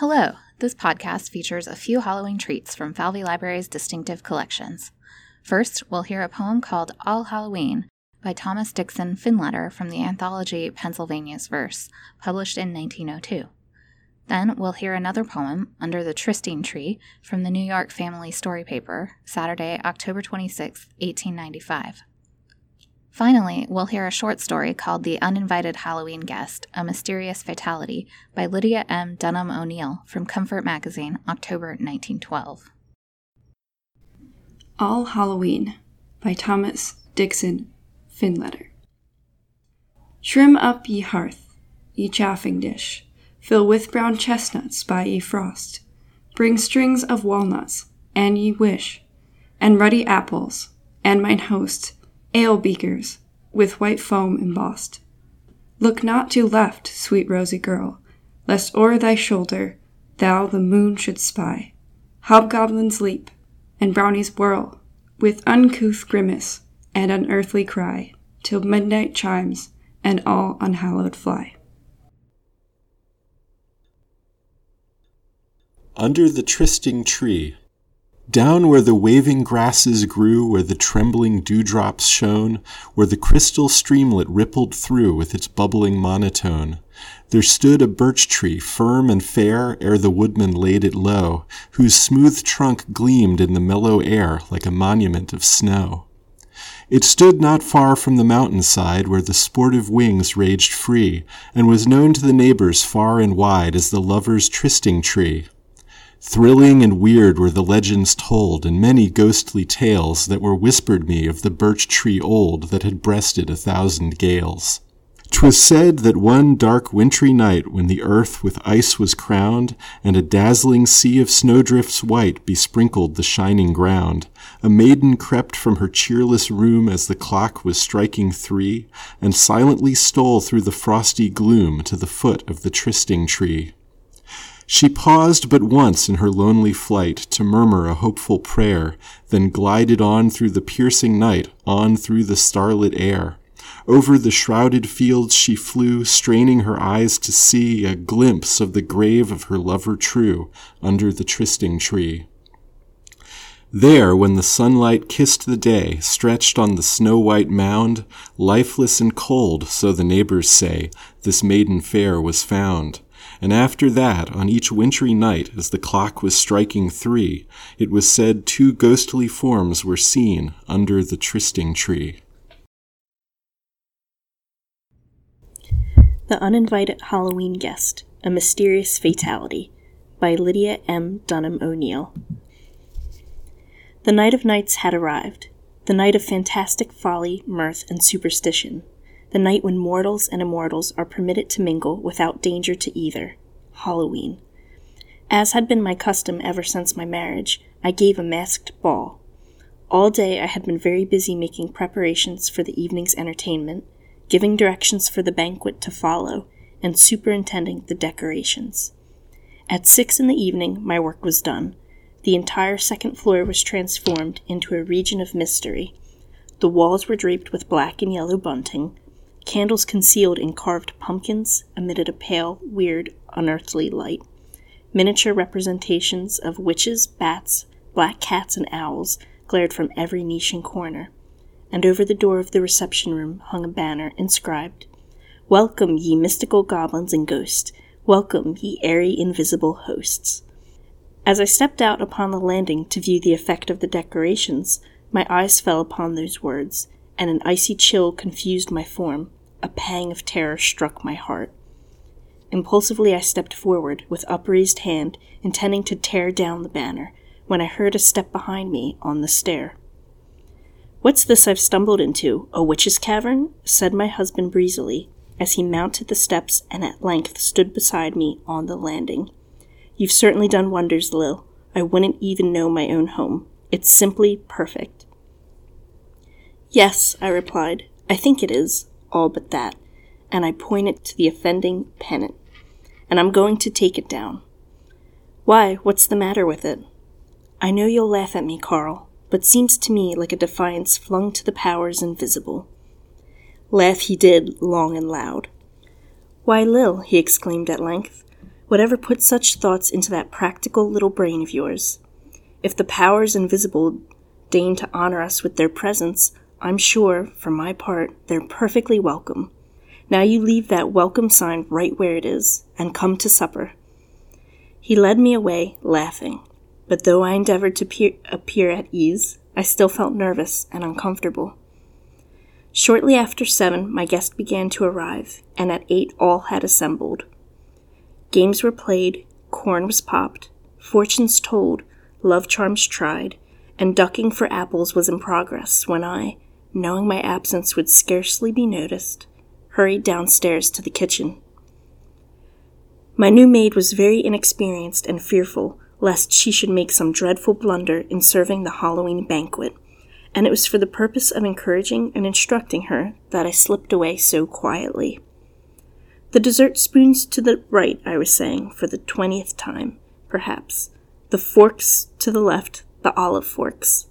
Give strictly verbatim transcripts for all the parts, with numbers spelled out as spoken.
Hello, this podcast features a few Halloween treats from Falvey Library's distinctive collections. First, we'll hear a poem called All Halloween by Thomas Dixon Finletter from the anthology Pennsylvania's Verse, published in nineteen oh two. Then we'll hear another poem, Under the Trysting Tree, from the New York Family Story Paper, Saturday, October twenty-sixth, eighteen ninety-five. Finally, we'll hear a short story called The Uninvited Halloween Guest, A Mysterious Fatality by Lydia M. Dunham O'Neill from Comfort Magazine, October nineteen twelve. All Halloween by Thomas Dixon Finletter. Trim up ye hearth, ye chafing dish, fill with brown chestnuts by ye frost, bring strings of walnuts, an ye wish, and ruddy apples, and mine host, ale beakers, with white foam embossed. Look not to left, sweet rosy girl, lest o'er thy shoulder thou the moon should spy. Hobgoblins leap, and brownies whirl, with uncouth grimace and unearthly cry, till midnight chimes, and all unhallowed fly. Under the Trysting Tree. Down where the waving grasses grew, where the trembling dewdrops shone, where the crystal streamlet rippled through with its bubbling monotone, there stood a birch tree, firm and fair, ere the woodman laid it low, whose smooth trunk gleamed in the mellow air like a monument of snow. It stood not far from the mountainside, where the sportive wings raged free, and was known to the neighbors far and wide as the lovers' trysting tree. Thrilling and weird were the legends told, and many ghostly tales that were whispered me of the birch tree old that had breasted a thousand gales. 'Twas said that one dark wintry night, when the earth with ice was crowned, and a dazzling sea of snowdrifts white besprinkled the shining ground, a maiden crept from her cheerless room as the clock was striking three, and silently stole through the frosty gloom to the foot of the trysting tree. She paused but once in her lonely flight to murmur a hopeful prayer, then glided on through the piercing night, on through the starlit air. Over the shrouded fields she flew, straining her eyes to see a glimpse of the grave of her lover true, under the trysting tree. There, when the sunlight kissed the day, stretched on the snow-white mound, lifeless and cold, so the neighbors say, this maiden fair was found. And after that, on each wintry night, as the clock was striking three, it was said two ghostly forms were seen under the trysting tree. The Uninvited Halloween Guest, A Mysterious Fatality by Lydia M. Dunham O'Neill. The night of nights had arrived, the night of fantastic folly, mirth, and superstition. The night when mortals and immortals are permitted to mingle without danger to either. Halloween. As had been my custom ever since my marriage, I gave a masked ball. All day I had been very busy making preparations for the evening's entertainment, giving directions for the banquet to follow, and superintending the decorations. At six in the evening my work was done. The entire second floor was transformed into a region of mystery. The walls were draped with black and yellow bunting. Candles concealed in carved pumpkins emitted a pale, weird, unearthly light. Miniature representations of witches, bats, black cats, and owls glared from every niche and corner. And over the door of the reception room hung a banner inscribed, "Welcome, ye mystical goblins and ghosts. Welcome, ye airy, invisible hosts." As I stepped out upon the landing to view the effect of the decorations, my eyes fell upon those words, and an icy chill confused my form. A pang of terror struck my heart. Impulsively I stepped forward, with upraised hand, intending to tear down the banner, when I heard a step behind me on the stair. "What's this I've stumbled into, a witch's cavern?" said my husband breezily, as he mounted the steps and at length stood beside me on the landing. "You've certainly done wonders, Lil. I wouldn't even know my own home. It's simply perfect." "Yes," I replied, "I think it is, all but that," and I pointed to the offending pennant. "And I'm going to take it down." "Why, what's the matter with it?" "I know you'll laugh at me, Carl, but seems to me like a defiance flung to the powers invisible." Laugh he did, long and loud. "Why, Lil," he exclaimed at length, Whatever put such thoughts into that practical little brain of yours? If the powers invisible deign to honor us with their presence, I'm sure, for my part, they're perfectly welcome. Now you leave that welcome sign right where it is, and come to supper." He led me away, laughing, but though I endeavored to peer- appear at ease, I still felt nervous and uncomfortable. Shortly after seven, my guest began to arrive, and at eight all had assembled. Games were played, corn was popped, fortunes told, love charms tried, and ducking for apples was in progress when I, knowing my absence would scarcely be noticed, hurried downstairs to the kitchen. My new maid was very inexperienced and fearful lest she should make some dreadful blunder in serving the Halloween banquet, and it was for the purpose of encouraging and instructing her that I slipped away so quietly. The dessert spoons to the right, I was saying, for the twentieth time, perhaps. The forks to the left, the olive forks.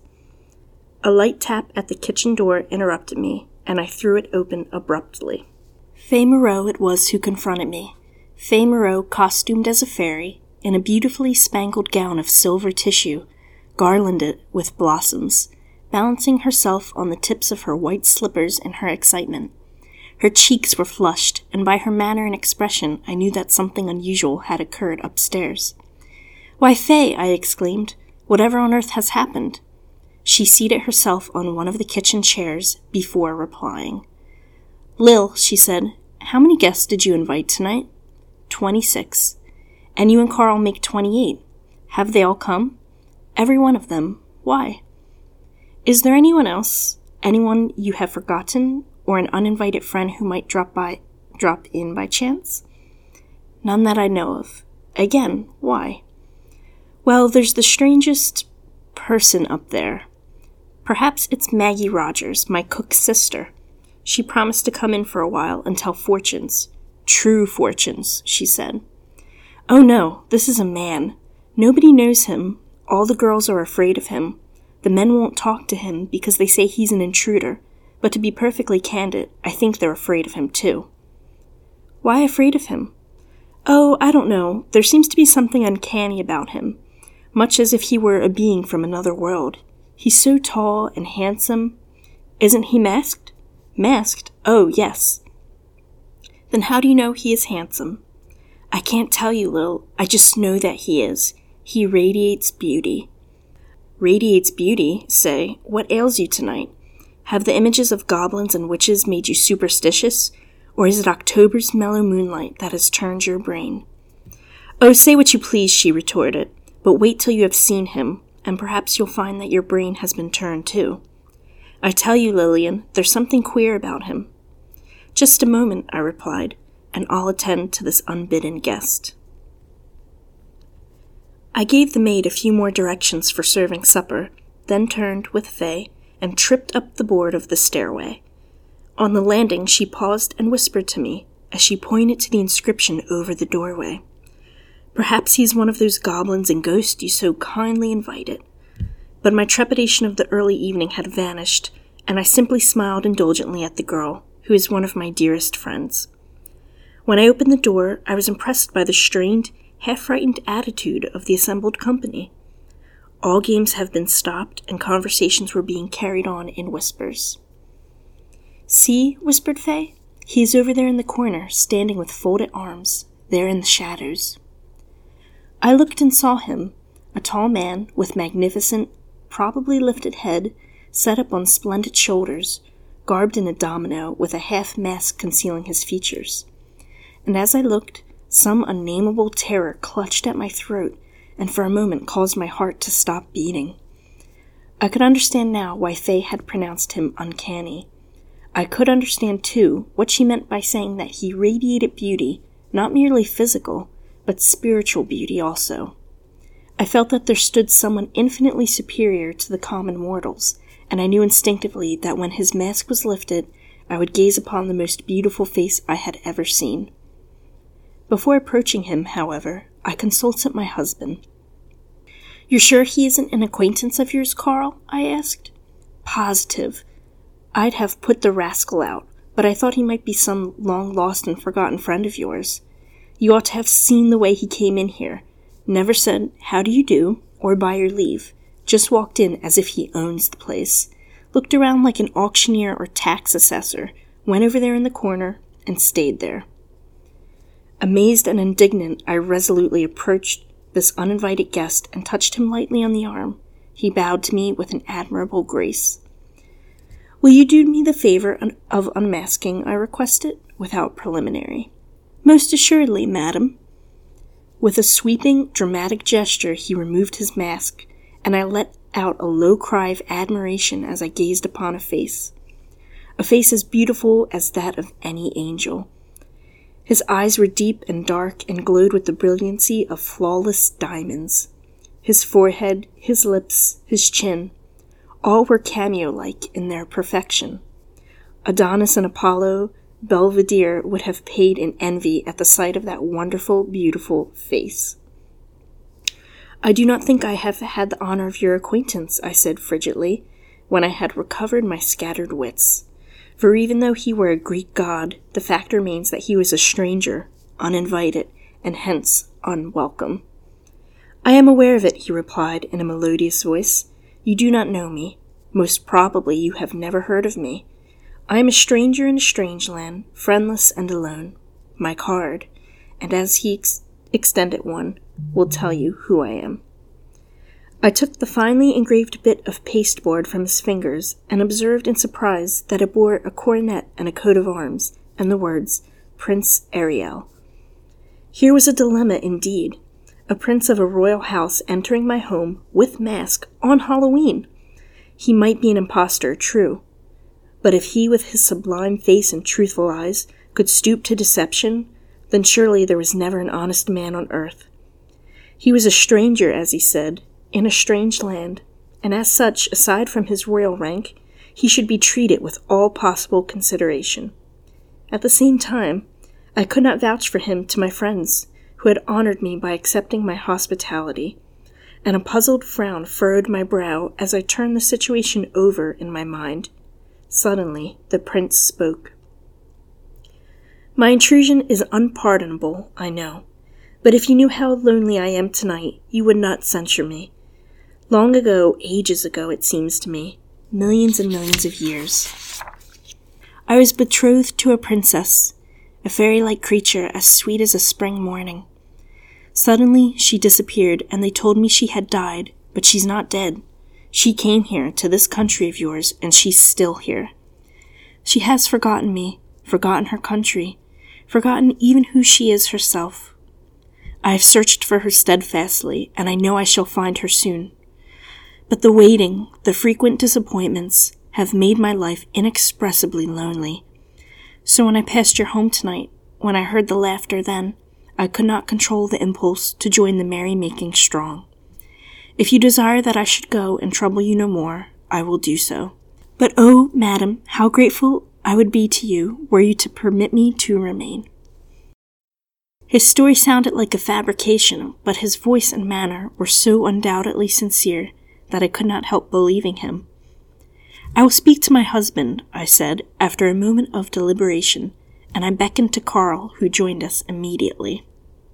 A light tap at the kitchen door interrupted me, and I threw it open abruptly. Fay Moreau it was who confronted me. Fay Moreau, costumed as a fairy, in a beautifully spangled gown of silver tissue, garlanded with blossoms, balancing herself on the tips of her white slippers in her excitement. Her cheeks were flushed, and by her manner and expression I knew that something unusual had occurred upstairs. "Why, Fay," I exclaimed, "whatever on earth has happened?" She seated herself on one of the kitchen chairs before replying. "Lil," she said, "how many guests did you invite tonight?" Twenty-six. "And you and Carl make twenty-eight. Have they all come?" "Every one of them. Why?" "Is there anyone else, anyone you have forgotten, or an uninvited friend who might drop by, drop in by chance?" "None that I know of. Again, why?" "Well, there's the strangest person up there. Perhaps it's Maggie Rogers, my cook's sister. She promised to come in for a while and tell fortunes. True fortunes," she said. "Oh no, this is a man. Nobody knows him. All the girls are afraid of him. The men won't talk to him because they say he's an intruder, but to be perfectly candid, I think they're afraid of him too." "Why afraid of him?" "Oh, I don't know. There seems to be something uncanny about him, much as if he were a being from another world. He's so tall and handsome. Isn't he masked?" "Masked? Oh, yes." "Then how do you know he is handsome?" "I can't tell you, Lil. I just know that he is. He radiates beauty." "Radiates beauty, say. What ails you tonight? Have the images of goblins and witches made you superstitious, or is it October's mellow moonlight that has turned your brain?" "Oh, say what you please," she retorted, "but wait till you have seen him, and perhaps you'll find that your brain has been turned too. I tell you, Lillian, there's something queer about him." "Just a moment," I replied, "and I'll attend to this unbidden guest." I gave the maid a few more directions for serving supper, then turned with Fay and tripped up the board of the stairway. On the landing she paused and whispered to me as she pointed to the inscription over the doorway. "Perhaps he's one of those goblins and ghosts you so kindly invited." But my trepidation of the early evening had vanished, and I simply smiled indulgently at the girl, who is one of my dearest friends. When I opened the door, I was impressed by the strained, half-frightened attitude of the assembled company. All games have been stopped, and conversations were being carried on in whispers. "See," whispered Fay, "he is over there in the corner, standing with folded arms, there in the shadows." I looked and saw him, a tall man with magnificent, probably lifted head, set up on splendid shoulders, garbed in a domino with a half-mask concealing his features. And as I looked, some unnameable terror clutched at my throat and for a moment caused my heart to stop beating. I could understand now why Fay had pronounced him uncanny. I could understand, too, what she meant by saying that he radiated beauty, not merely physical, but spiritual beauty also. I felt that there stood someone infinitely superior to the common mortals, and I knew instinctively that when his mask was lifted, I would gaze upon the most beautiful face I had ever seen. Before approaching him, however, I consulted my husband. "You're sure he isn't an acquaintance of yours, Carl?" I asked. "Positive. I'd have put the rascal out, but I thought he might be some long-lost and forgotten friend of yours. You ought to have seen the way he came in here. Never said, how do you do, or by your leave. Just walked in as if he owns the place. Looked around like an auctioneer or tax assessor, went over there in the corner, and stayed there. Amazed and indignant, I resolutely approached this uninvited guest and touched him lightly on the arm. He bowed to me with an admirable grace. Will you do me the favor of unmasking, I requested, without preliminary. Most assuredly, madam. With a sweeping, dramatic gesture, he removed his mask, and I let out a low cry of admiration as I gazed upon a face. A face as beautiful as that of any angel. His eyes were deep and dark and glowed with the brilliancy of flawless diamonds. His forehead, his lips, his chin, all were cameo-like in their perfection. Adonis and Apollo, Belvedere would have paid in envy at the sight of that wonderful, beautiful face. I do not think I have had the honor of your acquaintance, I said frigidly, when I had recovered my scattered wits. For even though he were a Greek god, the fact remains that he was a stranger, uninvited, and hence unwelcome. I am aware of it, he replied in a melodious voice. You do not know me. Most probably you have never heard of me. I am a stranger in a strange land, friendless and alone. My card, and as he ex- extended one, will tell you who I am. I took the finely engraved bit of pasteboard from his fingers and observed in surprise that it bore a coronet and a coat of arms, and the words, Prince Ariel. Here was a dilemma indeed. A prince of a royal house entering my home, with mask, on Halloween. He might be an impostor, true. But if he, with his sublime face and truthful eyes, could stoop to deception, then surely there was never an honest man on earth. He was a stranger, as he said, in a strange land, and as such, aside from his royal rank, he should be treated with all possible consideration. At the same time, I could not vouch for him to my friends, who had honored me by accepting my hospitality, and a puzzled frown furrowed my brow as I turned the situation over in my mind. Suddenly, the prince spoke. My intrusion is unpardonable, I know, but if you knew how lonely I am tonight, you would not censure me. Long ago, ages ago, it seems to me, millions and millions of years, I was betrothed to a princess, a fairy-like creature as sweet as a spring morning. Suddenly, she disappeared, and they told me she had died, but she's not dead. She came here, to this country of yours, and she's still here. She has forgotten me, forgotten her country, forgotten even who she is herself. I have searched for her steadfastly, and I know I shall find her soon. But the waiting, the frequent disappointments, have made my life inexpressibly lonely. So when I passed your home tonight, when I heard the laughter then, I could not control the impulse to join the merry-making strong. If you desire that I should go and trouble you no more, I will do so. But oh, madam, how grateful I would be to you were you to permit me to remain. His story sounded like a fabrication, but his voice and manner were so undoubtedly sincere that I could not help believing him. I will speak to my husband, I said, after a moment of deliberation, and I beckoned to Carl, who joined us immediately.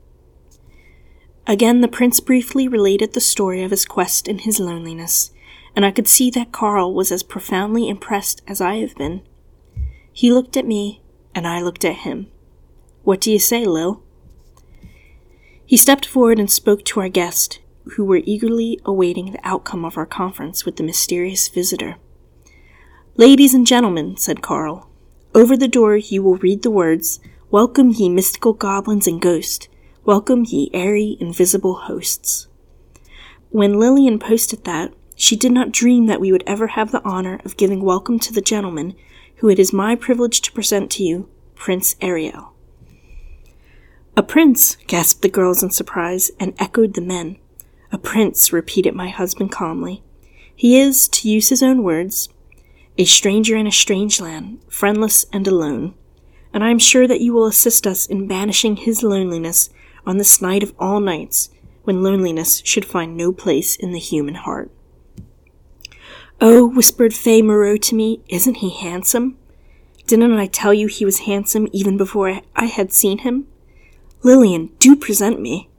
Again, the prince briefly related the story of his quest in his loneliness, and I could see that Carl was as profoundly impressed as I have been. He looked at me, and I looked at him. What do you say, Lil? He stepped forward and spoke to our guest, who were eagerly awaiting the outcome of our conference with the mysterious visitor. Ladies and gentlemen, said Carl, over the door you will read the words, Welcome ye mystical goblins and ghosts, welcome ye airy invisible hosts. When Lillian posted that, she did not dream that we would ever have the honor of giving welcome to the gentleman who it is my privilege to present to you, Prince Ariel. A prince, gasped the girls in surprise, and echoed the men. A prince, repeated my husband calmly. He is, to use his own words, a stranger in a strange land, friendless and alone, and I am sure that you will assist us in banishing his loneliness on this night of all nights, when loneliness should find no place in the human heart. Oh, whispered Fay Moreau to me, isn't he handsome? Didn't I tell you he was handsome even before I had seen him? Lillian, do present me."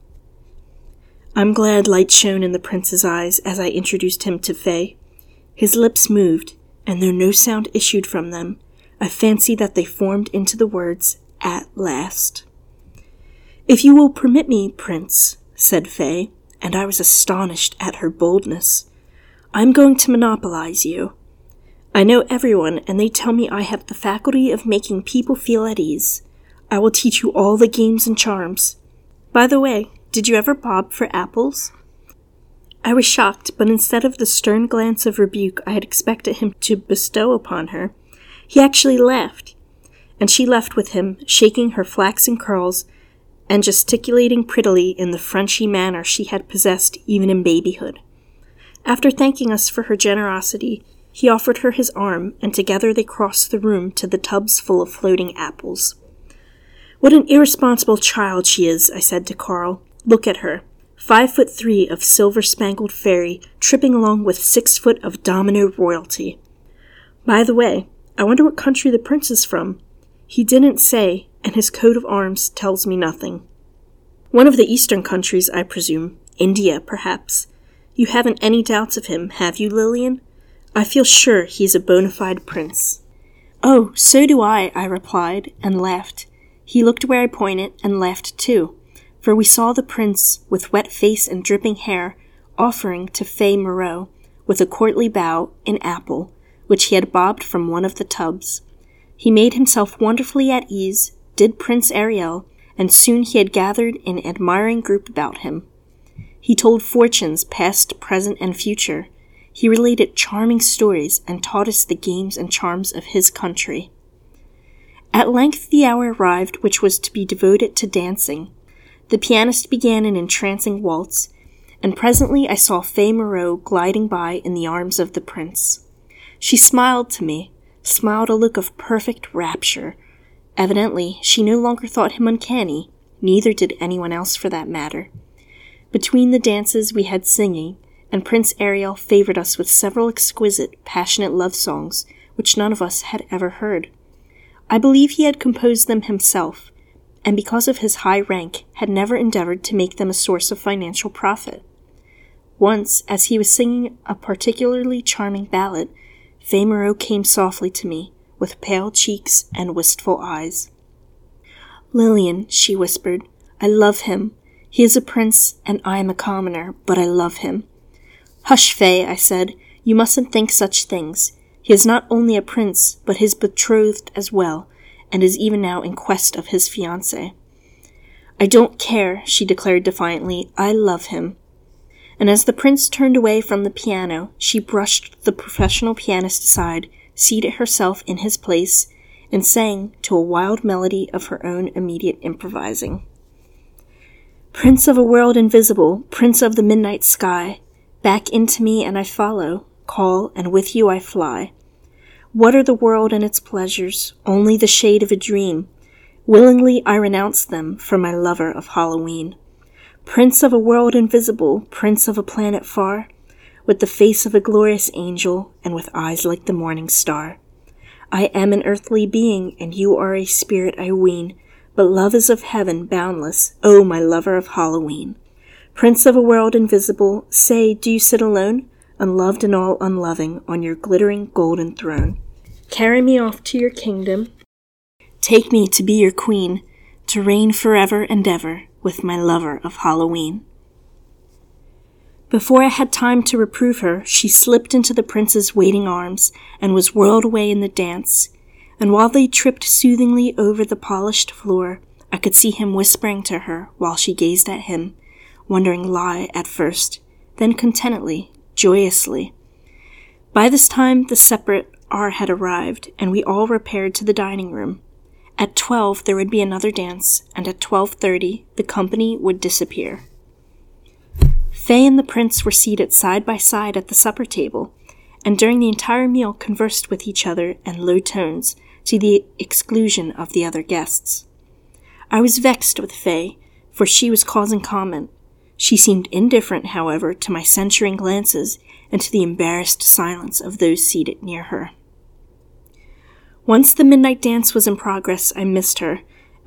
I'm glad light shone in the prince's eyes as I introduced him to Faye. His lips moved, and though no sound issued from them, I fancied that they formed into the words, "at last." "If you will permit me, Prince," said Faye, and I was astonished at her boldness, "I'm going to monopolize you. I know everyone, and they tell me I have the faculty of making people feel at ease. I will teach you all the games and charms. By the way, did you ever bob for apples?" I was shocked, but instead of the stern glance of rebuke I had expected him to bestow upon her, he actually laughed, and she left with him, shaking her flaxen curls and gesticulating prettily in the Frenchy manner she had possessed even in babyhood. After thanking us for her generosity, he offered her his arm, and together they crossed the room to the tubs full of floating apples. "What an irresponsible child she is," I said to Carl. "Look at her. Five foot three of silver-spangled fairy, tripping along with six foot of domino royalty. By the way, I wonder what country the prince is from. He didn't say, and his coat of arms tells me nothing. One of the eastern countries, I presume. India, perhaps. You haven't any doubts of him, have you, Lillian? I feel sure he's a bona fide prince." "Oh, so do I," I replied, and laughed. He looked where I pointed, and laughed too, for we saw the prince, with wet face and dripping hair, offering to Faye Moreau, with a courtly bow, an apple, which he had bobbed from one of the tubs. He made himself wonderfully at ease, did Prince Ariel, and soon he had gathered an admiring group about him. He told fortunes, past, present, and future. He related charming stories, and taught us the games and charms of his country. At length the hour arrived which was to be devoted to dancing. The pianist began an entrancing waltz, and presently I saw Faye Moreau gliding by in the arms of the prince. She smiled to me, smiled a look of perfect rapture. Evidently, she no longer thought him uncanny, neither did anyone else for that matter. Between the dances we had singing, and Prince Ariel favored us with several exquisite, passionate love songs, which none of us had ever heard. I believe he had composed them himself, and because of his high rank, had never endeavored to make them a source of financial profit. Once, as he was singing a particularly charming ballad, Faye Moreau came softly to me, with pale cheeks and wistful eyes. "Lillian," she whispered, "I love him. He is a prince, and I am a commoner, but I love him." "Hush, Faye," I said. "You mustn't think such things. He is not only a prince, but his betrothed as well, and is even now in quest of his fiancée." "I don't care," she declared defiantly. "I love him." And as the prince turned away from the piano, she brushed the professional pianist aside, seated herself in his place, and sang to a wild melody of her own immediate improvising. "Prince of a world invisible, prince of the midnight sky, back into me and I follow, call, and with you I fly. What are the world and its pleasures? Only the shade of a dream. Willingly I renounce them for my lover of Halloween. Prince of a world invisible, prince of a planet far, with the face of a glorious angel, and with eyes like the morning star. I am an earthly being, and you are a spirit, I ween, but love is of heaven boundless, O my lover of Halloween. Prince of a world invisible, say, do you sit alone, unloved and all unloving, on your glittering golden throne? Carry me off to your kingdom. Take me to be your queen, to reign forever and ever with my lover of Halloween." Before I had time to reprove her, she slipped into the prince's waiting arms and was whirled away in the dance, and while they tripped soothingly over the polished floor, I could see him whispering to her while she gazed at him, wondering lie at first, then contentedly, joyously. By this time the separate hour had arrived, and we all repaired to the dining room. At twelve there would be another dance, and at twelve thirty the company would disappear. Faye and the prince were seated side by side at the supper table, and during the entire meal conversed with each other in low tones, to the exclusion of the other guests. I was vexed with Faye, for she was causing comment. She seemed indifferent, however, to my censuring glances and to the embarrassed silence of those seated near her. Once the midnight dance was in progress, I missed her,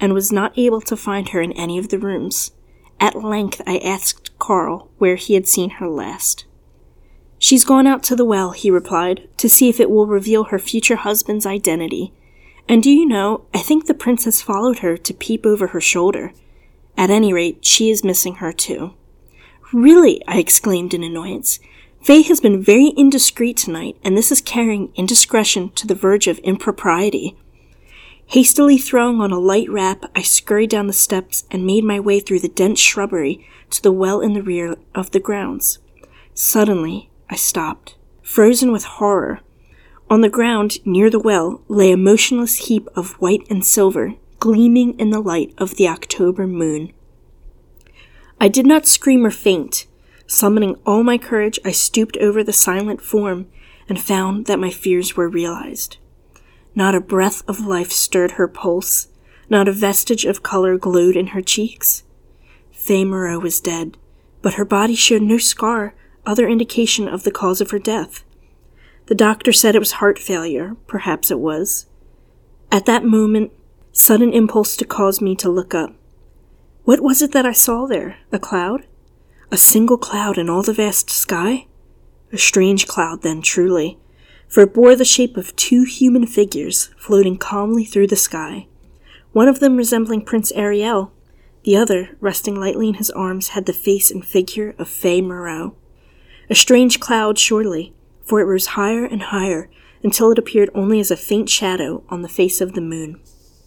and was not able to find her in any of the rooms. At length I asked Carl where he had seen her last. "She's gone out to the well," he replied, "to see if it will reveal her future husband's identity. And do you know, I think the prince has followed her to peep over her shoulder. At any rate, she is missing her too." "Really?" I exclaimed in annoyance. "Faye has been very indiscreet tonight, and this is carrying indiscretion to the verge of impropriety." Hastily throwing on a light wrap, I scurried down the steps and made my way through the dense shrubbery to the well in the rear of the grounds. Suddenly, I stopped, frozen with horror. On the ground near the well lay a motionless heap of white and silver, gleaming in the light of the October moon. I did not scream or faint. Summoning all my courage, I stooped over the silent form and found that my fears were realized. Not a breath of life stirred her pulse, not a vestige of color glowed in her cheeks. Faye Moreau was dead, but her body showed no scar, other indication of the cause of her death. The doctor said it was heart failure. Perhaps it was. At that moment, sudden impulse to cause me to look up. What was it that I saw there? A cloud? A single cloud in all the vast sky? A strange cloud, then, truly, for it bore the shape of two human figures floating calmly through the sky. One of them resembling Prince Ariel, the other, resting lightly in his arms, had the face and figure of Faye Moreau. A strange cloud, surely, for it rose higher and higher until it appeared only as a faint shadow on the face of the moon.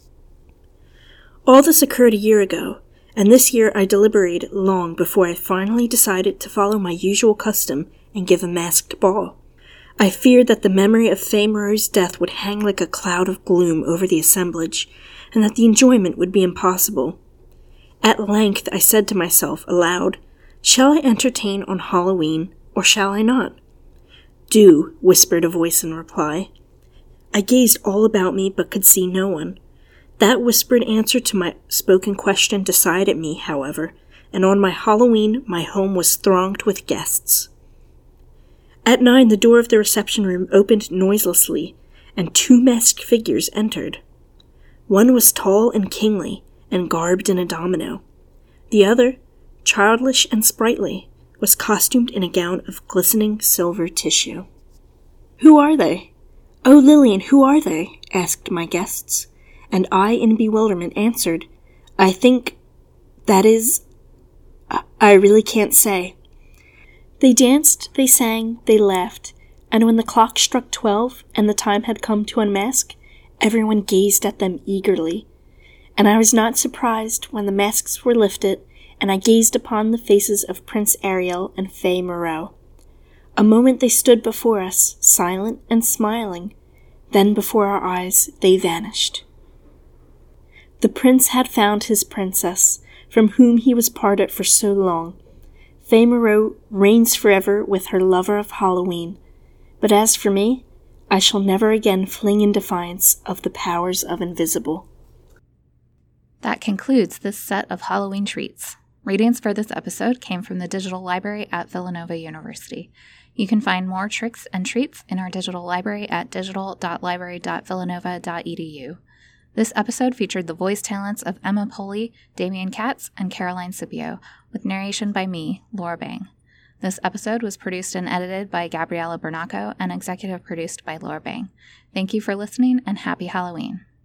All this occurred a year ago, and this year I deliberated long before I finally decided to follow my usual custom and give a masked ball. I feared that the memory of Faye Moreau's death would hang like a cloud of gloom over the assemblage, and that the enjoyment would be impossible. At length I said to myself aloud, "Shall I entertain on Halloween, or shall I not?" "Do," whispered a voice in reply. I gazed all about me, but could see no one. That whispered answer to my spoken question decided me, however, and on my Halloween my home was thronged with guests. At nine the door of the reception room opened noiselessly, and two masked figures entered. One was tall and kingly, and garbed in a domino. The other, childish and sprightly, was costumed in a gown of glistening silver tissue. "Who are they? Oh, Lillian, who are they?" asked my guests, and I, in bewilderment, answered, "I think, that is, I, I really can't say." They danced, they sang, they laughed, and when the clock struck twelve and the time had come to unmask, everyone gazed at them eagerly. And I was not surprised when the masks were lifted, and I gazed upon the faces of Prince Ariel and Faye Moreau. A moment they stood before us, silent and smiling. Then before our eyes they vanished. The prince had found his princess, from whom he was parted for so long. Faye Moreau reigns forever with her lover of Halloween. But as for me, I shall never again fling in defiance of the powers of invisible. That concludes this set of Halloween treats. Readings for this episode came from the digital library at Villanova University. You can find more tricks and treats in our digital library at digital dot library dot villanova dot e d u. This episode featured the voice talents of Emma Poley, Damian Katz, and Caroline Scipio, with narration by me, Laura Bang. This episode was produced and edited by Gabriella Bernacco and executive produced by Laura Bang. Thank you for listening, and happy Halloween.